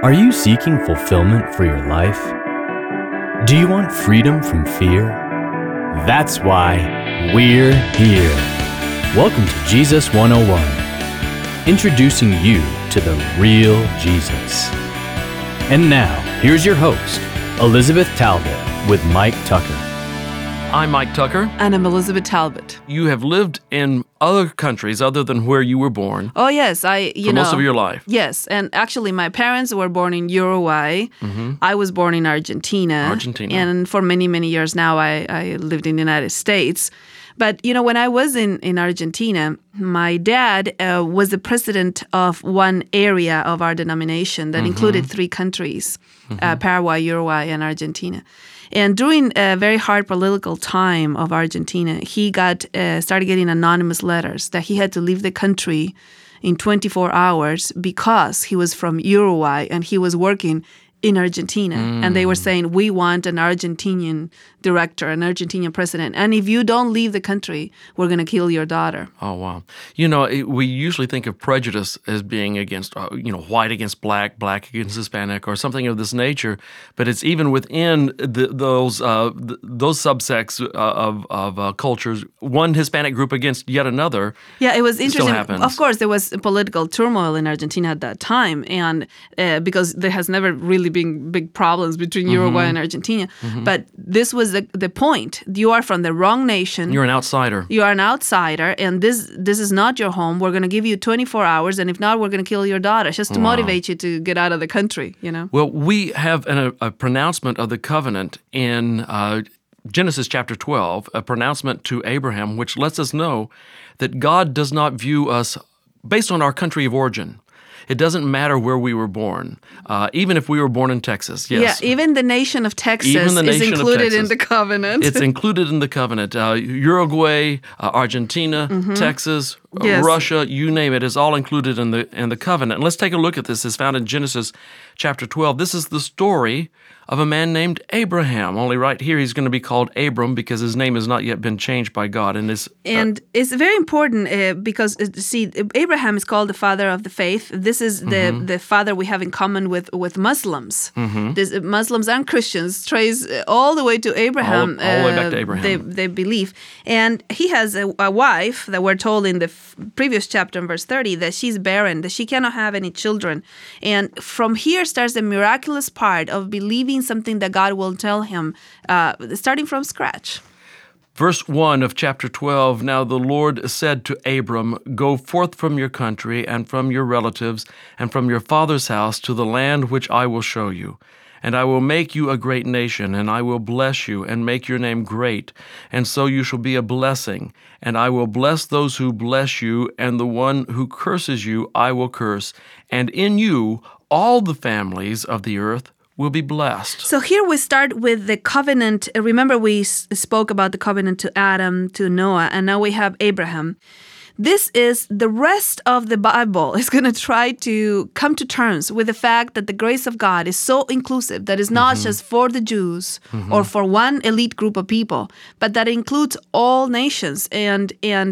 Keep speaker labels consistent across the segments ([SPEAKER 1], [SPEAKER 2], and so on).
[SPEAKER 1] Are you seeking fulfillment for your life? Do you want freedom from fear? That's why we're here. Welcome to Jesus 101, introducing you to the real Jesus. And now, here's your host, Elizabeth Talbot with Mike Tucker.
[SPEAKER 2] I'm Mike Tucker.
[SPEAKER 3] And I'm Elizabeth Talbot.
[SPEAKER 2] You have lived in other countries other than where you were born.
[SPEAKER 3] Oh, yes.
[SPEAKER 2] For most of your life.
[SPEAKER 3] Yes. And actually, my parents were born in Uruguay. Mm-hmm. I was born in Argentina. And for many, many years now, I lived in the United States. But, when I was in Argentina, my dad was the president of one area of our denomination that included three countries, Paraguay, Uruguay, and Argentina. And during a very hard political time of Argentina, he started getting anonymous letters that he had to leave the country in 24 hours because he was from Uruguay and he was working in Argentina. And they were saying, we want an Argentinian director, an Argentinian president. And if you don't leave the country, we're going to kill your daughter.
[SPEAKER 2] Oh, wow. We usually think of prejudice as being against, white against black, black against Hispanic, or something of this nature. But it's even within those subsects of cultures, one Hispanic group against yet another.
[SPEAKER 3] Yeah, it was interesting.
[SPEAKER 2] Still happens.
[SPEAKER 3] Of course, there was political turmoil in Argentina at that time, and because there has never really been big problems between Uruguay and Argentina. But this was the point. You are from the wrong nation.
[SPEAKER 2] You're an outsider.
[SPEAKER 3] You are an outsider, and this is not your home. We're going to give you 24 hours, and if not, we're going to kill your daughter, just to motivate you to get out of the country,
[SPEAKER 2] Well, we have a pronouncement of the covenant in Genesis chapter 12, a pronouncement to Abraham, which lets us know that God does not view us based on our country of origin. It doesn't matter where we were born, even if we were born in Texas. Yes.
[SPEAKER 3] Yeah, even the nation of Texas is included in the covenant.
[SPEAKER 2] It's included in the covenant. Uruguay, Argentina, Texas, Russia, you name it, is all included in the covenant. And let's take a look at this. It's found in Genesis chapter 12. This is the story of a man named Abraham. Only right here he's going to be called Abram because his name has not yet been changed by God. And
[SPEAKER 3] it's very important because, Abraham is called the father of the faith. This is the father we have in common with Muslims. Muslims and Christians trace all the way to Abraham.
[SPEAKER 2] All the way back to Abraham.
[SPEAKER 3] They believe. And he has a wife that we're told in the previous chapter in verse 30 that she's barren, that she cannot have any children. And from here starts the miraculous part of believing something that God will tell him, starting from scratch.
[SPEAKER 2] Verse 1 of chapter 12, Now the Lord said to Abram, Go forth from your country and from your relatives and from your father's house to the land which I will show you. And I will make you a great nation, and I will bless you and make your name great, and so you shall be a blessing. And I will bless those who bless you, and the one who curses you I will curse. And in you all the families of the earth will be blessed.
[SPEAKER 3] So here we start with the covenant. Remember we spoke about the covenant to Adam, to Noah, and now we have Abraham. This is the rest of the Bible is going to try to come to terms with the fact that the grace of God is so inclusive that it's not just for the Jews or for one elite group of people, but that includes all nations. And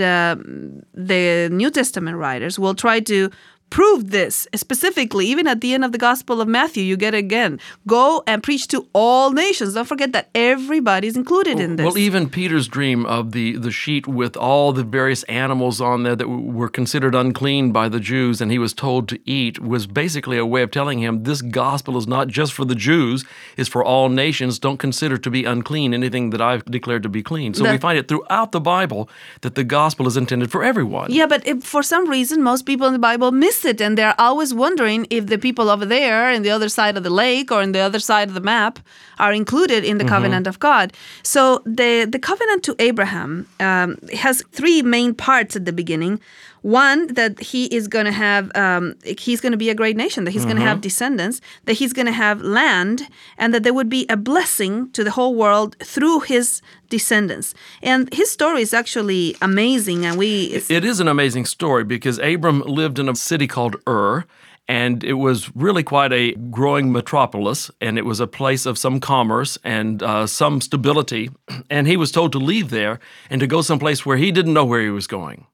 [SPEAKER 3] the New Testament writers will try to prove this specifically. Even at the end of the Gospel of Matthew, you get again, go and preach to all nations. Don't forget that everybody's included in this.
[SPEAKER 2] Well, even Peter's dream of the sheet with all the various animals on there that were considered unclean by the Jews and he was told to eat was basically a way of telling him this gospel is not just for the Jews, it's for all nations. Don't consider to be unclean anything that I've declared to be clean. So we find it throughout the Bible that the gospel is intended for everyone.
[SPEAKER 3] Yeah, but for some reason, most people in the Bible miss it, and they're always wondering if the people over there in the other side of the lake or in the other side of the map are included in the covenant of God. So the covenant to Abraham has three main parts at the beginning. One, that he is going to have, he's going to be a great nation, that he's going to have descendants, that he's going to have land, and that there would be a blessing to the whole world through his descendants. And his story is actually amazing. And
[SPEAKER 2] it is an amazing story because Abram lived in a city called Ur, and it was really quite a growing metropolis, and it was a place of some commerce and some stability. And he was told to leave there and to go someplace where he didn't know where he was going.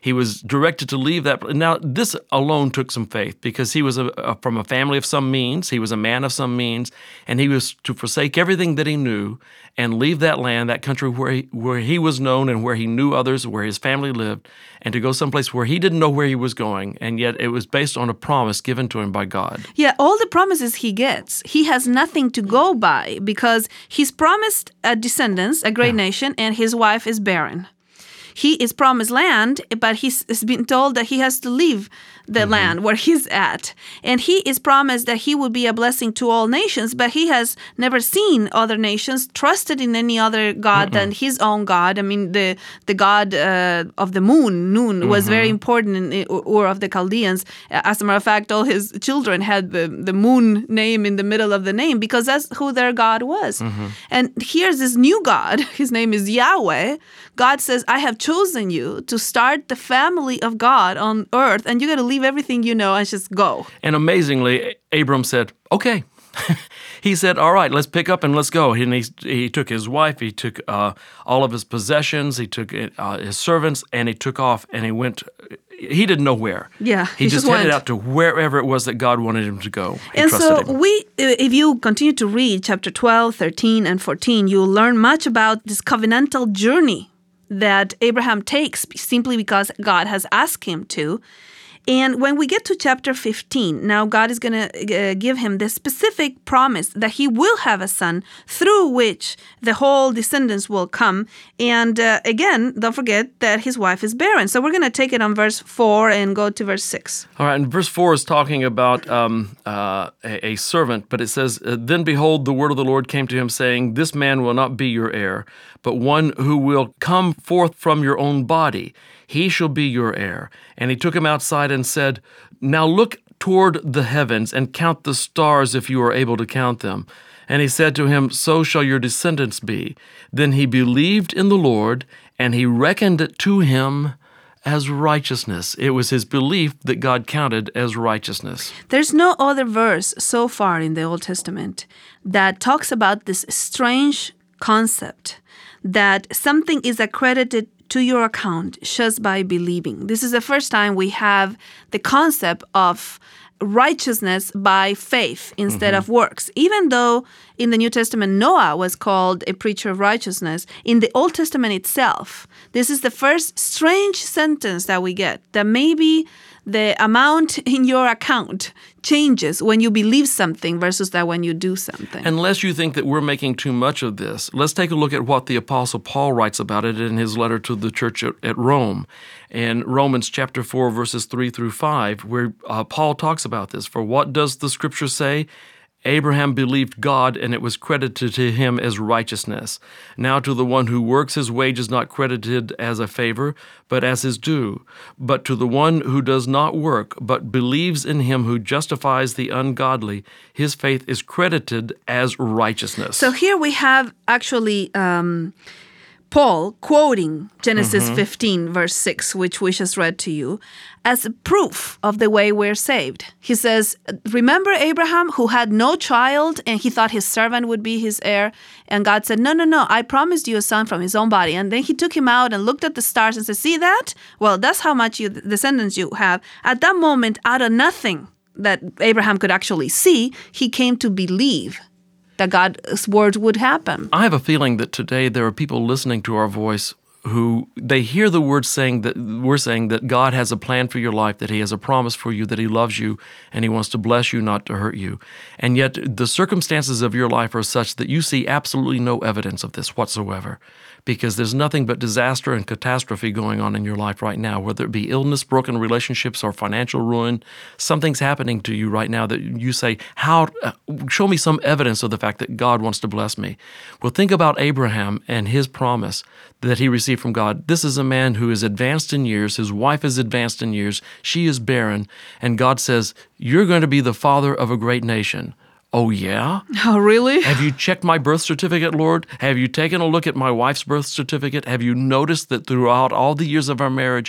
[SPEAKER 2] He was directed to leave that. Now, this alone took some faith because he was from a family of some means. He was a man of some means, and he was to forsake everything that he knew and leave that land, that country where he was known and where he knew others, where his family lived, and to go someplace where he didn't know where he was going, and yet it was based on a promise given to him by God.
[SPEAKER 3] Yeah, all the promises he gets, he has nothing to go by because he's promised descendants, a great nation, and his wife is barren. He is promised land, but he's been told that he has to leave the land where he's at. And he is promised that he will be a blessing to all nations, but he has never seen other nations trusted in any other God than his own God. I mean, the God of the moon, Nun, was very important in Ur of the Chaldeans. As a matter of fact, all his children had the moon name in the middle of the name because that's who their God was. And here's this new God. His name is Yahweh. God says, I have chosen you to start the family of God on earth, and you got to leave everything you know and just go.
[SPEAKER 2] And amazingly, Abram said, okay. He said, all right, let's pick up and let's go. And he took his wife, he took all of his possessions, he took his servants, and he took off and he went. He didn't know where.
[SPEAKER 3] Yeah,
[SPEAKER 2] he just headed out to wherever it was that God wanted him to go.
[SPEAKER 3] And so if you continue to read chapter 12, 13, and 14, you'll learn much about this covenantal journey that Abraham takes simply because God has asked him to. And when we get to chapter 15, now God is going to give him this specific promise that he will have a son through which the whole descendants will come. And again, don't forget that his wife is barren. So we're going to take it on verse 4 and go to verse 6.
[SPEAKER 2] All right, and verse 4 is talking about a servant, but it says, Then behold, the word of the Lord came to him, saying, This man will not be your heir, but one who will come forth from your own body. He shall be your heir. And he took him outside and said, Now look toward the heavens and count the stars if you are able to count them. And he said to him, So shall your descendants be. Then he believed in the Lord, and he reckoned it to him as righteousness. It was his belief that God counted as righteousness.
[SPEAKER 3] There's no other verse so far in the Old Testament that talks about this strange concept that something is accredited to your account just by believing. This is the first time we have the concept of righteousness by faith instead of works. Even though in the New Testament Noah was called a preacher of righteousness, in the Old Testament itself, this is the first strange sentence that we get, that maybe the amount in your account changes when you believe something versus that when you do something.
[SPEAKER 2] Unless you think that we're making too much of this, let's take a look at what the Apostle Paul writes about it in his letter to the church at Rome. In Romans chapter 4, verses 3 through 5, where Paul talks about this. For what does the Scripture say? Abraham believed God, and it was credited to him as righteousness. Now to the one who works, his wage is not credited as a favor, but as his due. But to the one who does not work, but believes in him who justifies the ungodly, his faith is credited as righteousness.
[SPEAKER 3] So here we have actually Paul quoting Genesis 15, verse 6, which we just read to you, as a proof of the way we're saved. He says, remember Abraham who had no child and he thought his servant would be his heir? And God said, no, I promised you a son from his own body. And then he took him out and looked at the stars and said, see that? Well, that's how much descendants you have. At that moment, out of nothing that Abraham could actually see, he came to believe that God's word would happen.
[SPEAKER 2] I have a feeling that today there are people listening to our voice who they hear the word saying that we're saying that God has a plan for your life, that he has a promise for you, that he loves you, and he wants to bless you, not to hurt you. And yet the circumstances of your life are such that you see absolutely no evidence of this whatsoever, because there's nothing but disaster and catastrophe going on in your life right now, whether it be illness, broken relationships, or financial ruin. Something's happening to you right now that you say, show me some evidence of the fact that God wants to bless me. Well, think about Abraham and his promise that he received from God. This is a man who is advanced in years. His wife is advanced in years. She is barren. And God says, you're going to be the father of a great nation. Oh, yeah?
[SPEAKER 3] Oh, really?
[SPEAKER 2] Have you checked my birth certificate, Lord? Have you taken a look at my wife's birth certificate? Have you noticed that throughout all the years of our marriage,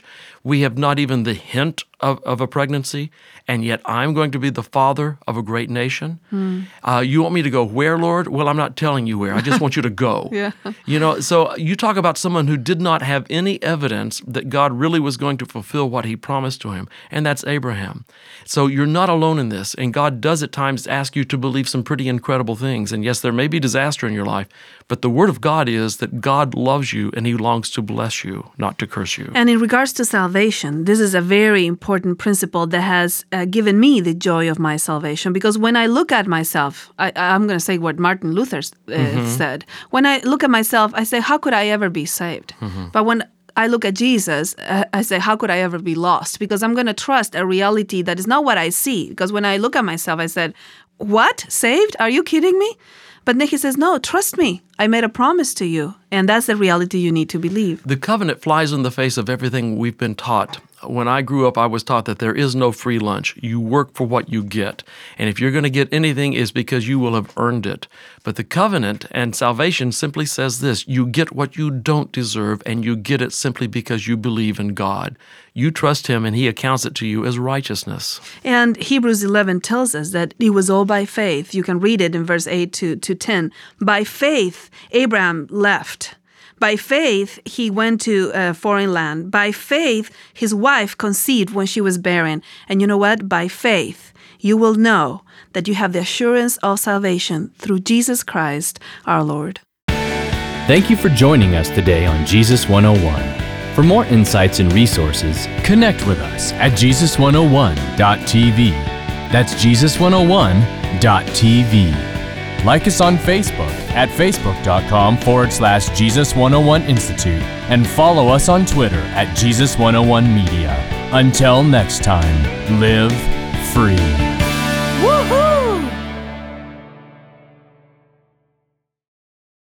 [SPEAKER 2] We have not even the hint of a pregnancy, and yet I'm going to be the father of a great nation. You want me to go where, Lord? Well, I'm not telling you where. I just want you to go. So you talk about someone who did not have any evidence that God really was going to fulfill what he promised to him, and that's Abraham. So you're not alone in this, and God does at times ask you to believe some pretty incredible things. And yes, there may be disaster in your life, but the Word of God is that God loves you and he longs to bless you, not to curse you.
[SPEAKER 3] And in regards to salvation, this is a very important principle that has given me the joy of my salvation, because when I look at myself, I'm going to say what Martin Luther said. When I look at myself, I say, how could I ever be saved? But when I look at Jesus, I say, how could I ever be lost? Because I'm going to trust a reality that is not what I see. Because when I look at myself, I said, what? Saved? Are you kidding me? But then he says, no, trust me. I made a promise to you. And that's the reality you need to believe.
[SPEAKER 2] The covenant flies in the face of everything we've been taught. When I grew up, I was taught that there is no free lunch. You work for what you get. And if you're going to get anything, it's because you will have earned it. But the covenant and salvation simply says this: you get what you don't deserve, and you get it simply because you believe in God. You trust him, and he accounts it to you as righteousness.
[SPEAKER 3] And Hebrews 11 tells us that it was all by faith. You can read it in verse 8 to 10. By faith, Abraham left. By faith, he went to a foreign land. By faith, his wife conceived when she was barren. And you know what? By faith, you will know that you have the assurance of salvation through Jesus Christ, our Lord.
[SPEAKER 1] Thank you for joining us today on Jesus 101. For more insights and resources, connect with us at Jesus101.tv. That's Jesus101.tv. Like us on Facebook at facebook.com/Jesus101 Institute and follow us on Twitter at Jesus101 Media. Until next time, live free.